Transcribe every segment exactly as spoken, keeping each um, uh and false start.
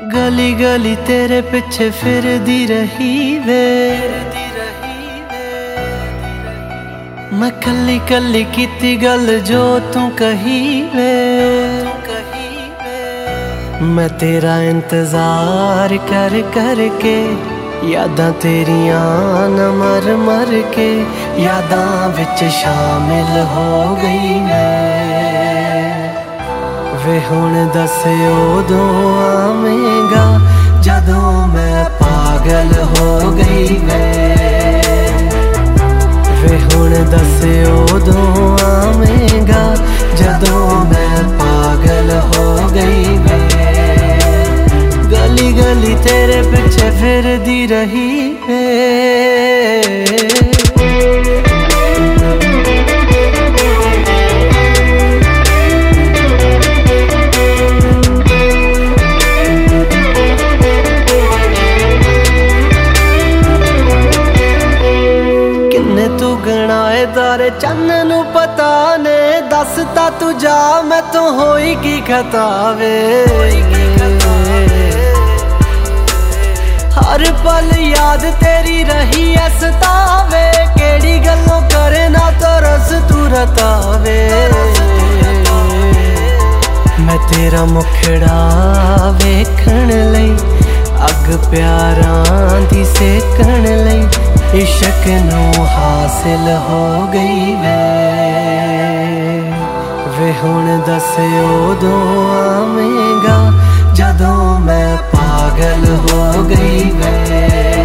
गली गली तेरे पिछे फिरदी रही वे, मैं कली कली कीती गल जो तू कही वे। मैं तेरा इंतजार कर कर के यादां तेरियां न मर मर के यादां विच शामिल हो गई मैं। वे हुण दस उदों आवेगा जदों मैं पागल हो गई मैं। वे हुण दस उदों आवेगा जदों मैं पागल हो गई मैं। गली गली तेरे पिछे फिरदी रही है। किन्ने तू गणाए तारे चन्न नू पता ने, दसता तू जा मैं तो होई की खतावे। हर पल याद तेरी रही है सतावे, केड़ी गल्लों करे ना तो रस तू रतावे। मैं तेरा मुखड़ा वेखण लई अग प्यारां दी सेकण लई इश्क नू हासिल हो गई वे। वे हुण दस उदों आवेगा जदों मैं पागल हो गई मैं।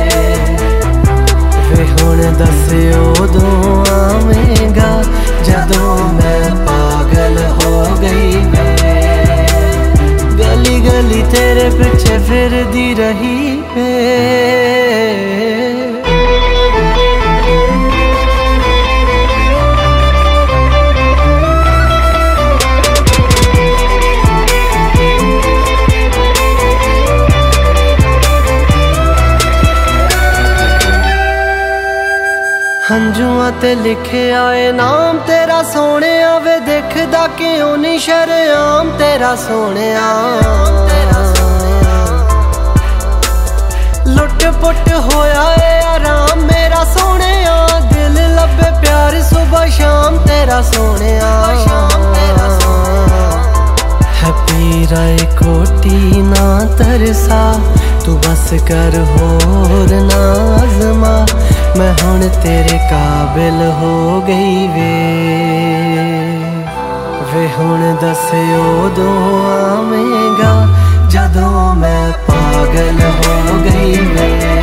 वे हुण दस उदों आवेगा जदों मैं पागल हो गई मैं। गली गली तेरे पिछे फिरदी रही मैं। हंजुआं ते लिखे आए नाम तेरा सोने वे, देखदा क्यों नी शरेआम तेरा सोने। लुट पुट होया है आराम मेरा सोने, दिल लबे प्यार सुबह शाम तेरा सोने। है पीरा कोटी ना तरसा तू बस कर होर ना आज़मा, मैं हुण तेरे काबिल हो गई वे। वे हुण दस उदों आवेगा जदों मैं पागल हो गई मैं।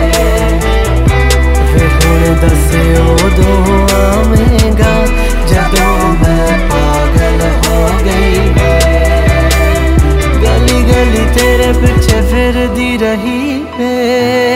वे हुण दस उदों आवेगा जदों मैं पागल हो गई मैं। गली गली तेरे पिछे फिरदी रही मैं।